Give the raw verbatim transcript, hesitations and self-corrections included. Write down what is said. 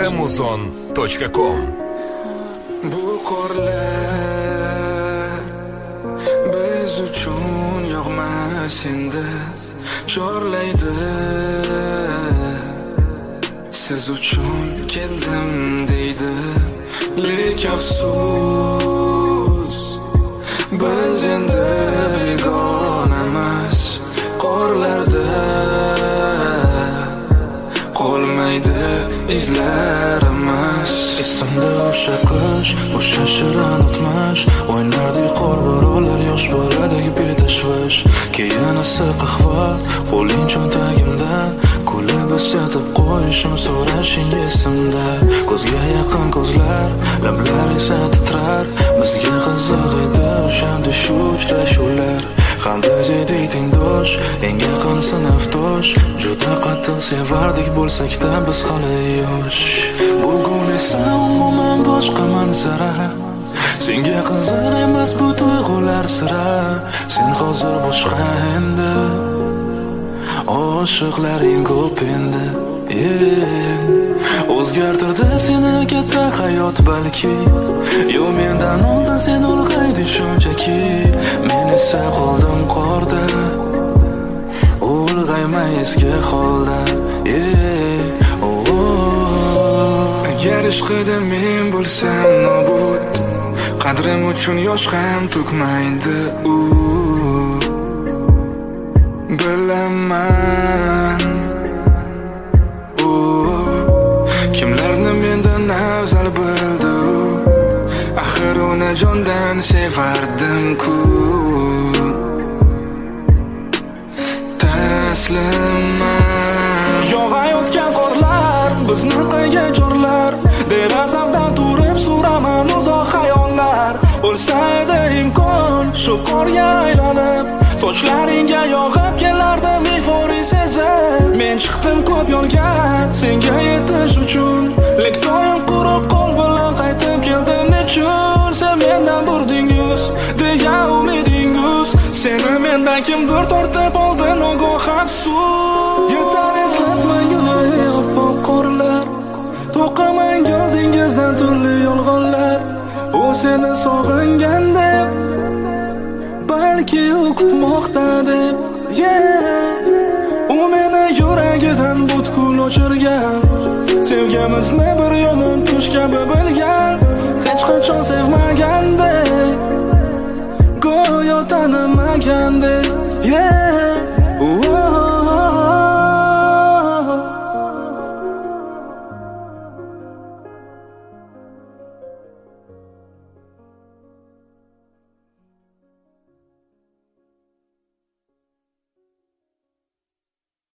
remuzon точка com. Bu qorlar biz uchun yog'mas endi, chorlaydi. Siz uchun keldim deydi, lek afsus biz endi begonamas. Qorlarda qolmaydi izlarimiz. Esimda o'sha qish, o'sha shirin o'tmish, o'ynardik qor bo'rolar yosh boladek betashvish. Keyin issiq qahva qo'ling cho'ntagimda, kulib eslatib qo'yishim so'rashing esimda. Ko'zga yaqin ko'zlar, lablar esa titrar, bizga qiziq edi o'shanda shu uchrashuvlar. Ham biz edik tengdosh, eng yaqin sinfdosh, juda qattiq sevardik bo'lsak-da biz hali yosh. Bugun esa umuman boshqa manzara, senga qiziq emas bu tuyg'ular sira. Sen hozir boshqa endi, oshiqlaring ko'p endi. O'zgartirdi seni katta hayot balki, yo mendan oldin sen ulg'ayding shunchaki. Men esa qoldim qorda, ulg'aymay eski holda. Agar ishqida men bo'lsam nobud, qadrim uchun yosh ham to'kmaydi u. Bilaman u kimlarni mendan afzal bildi, axir uni jondan sevardim-ku. Taslimman yog'ayotgan qorlar bizni qayga chorlar, derazamdan turib suraman uzoq xayollar. O'lsa edi imkon shu qorga aylanib, sochlaringga yog'ib kelardim euforiya sezib. Men chiqdim ko'p yo'lga senga yetish uchun, lek doim quruq qo'l bilan qaytib keldim nechun. Sen mendan burding yuz deya umidingiz, seni mendan kimdir tortib oldi nogoh afsus. Yetar eslatmang oppoq qorlar, to'qimang ko'zingizdan turli yolg'onlar. U seni sog'inganda, balki u kutmoqda deb, yeah. U meni yuragidan butkul o'chirgan, sevgimizni bir yomon tush kabi bilgan. Hech qachon sevmagandek, go'yo tanimagandek, yeah.